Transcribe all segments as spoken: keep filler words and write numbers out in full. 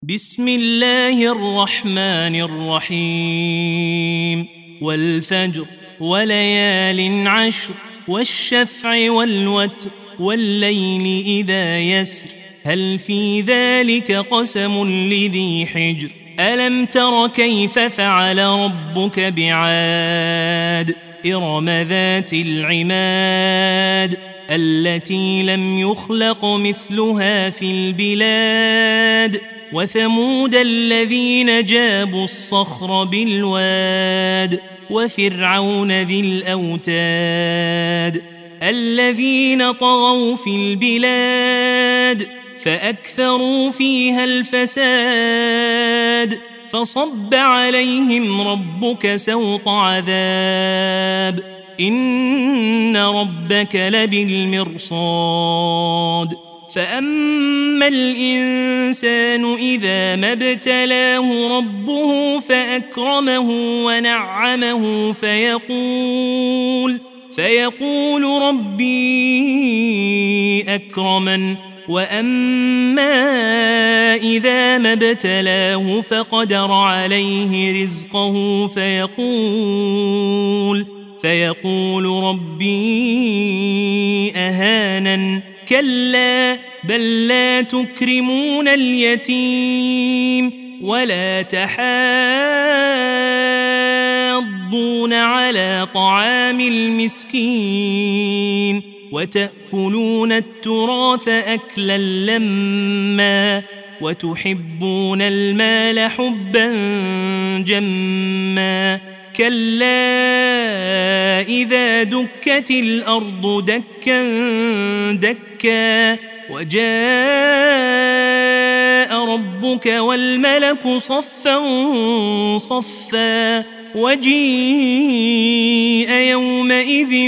بسم الله الرحمن الرحيم والفجر وليال عشر والشفع والوتر والليل إذا يسر هل في ذلك قسم لذي حجر ألم تر كيف فعل ربك بعاد إرم ذات العماد التي لم يخلق مثلها في البلاد وثمود الذين جابوا الصخر بالواد وفرعون ذي الأوتاد الذين طغوا في البلاد فأكثروا فيها الفساد فصب عليهم ربك سوط عذاب إن ربك لبالمرصاد فأما الإنسان إذا ما ابتلاه ربه فأكرمه ونعمه فيقول فيقول ربي أكرمن وأما إذا ما ابتلاه فقدر عليه رزقه فيقول فيقول ربي أهانن كلا بل لا تكرمون اليتيم ولا تحاضون على طعام المسكين وتأكلون التراث أكلا لما وتحبون المال حبا جما كلا إذا دكت الأرض دكا دكا وجاء ربك والملك صفا صفا وجيء يومئذ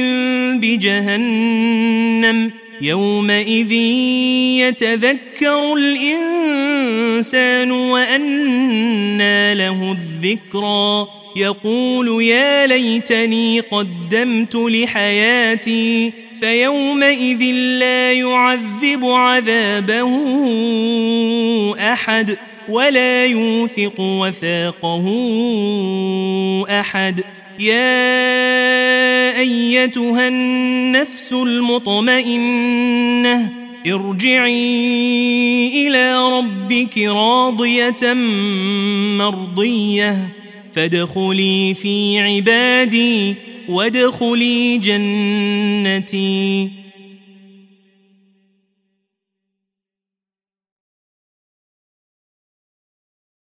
بجهنم يومئذ يتذكر الإنسان وأنى له الذكرى يقول يا ليتني قدمت لحياتي فيومئذ لا يعذب عذابه أحد ولا يوثق وثاقه أحد يا أيتها النفس المطمئنة ارجعي إلى ربك راضية مرضية فادخلي في عبادي وادخلي جنتي.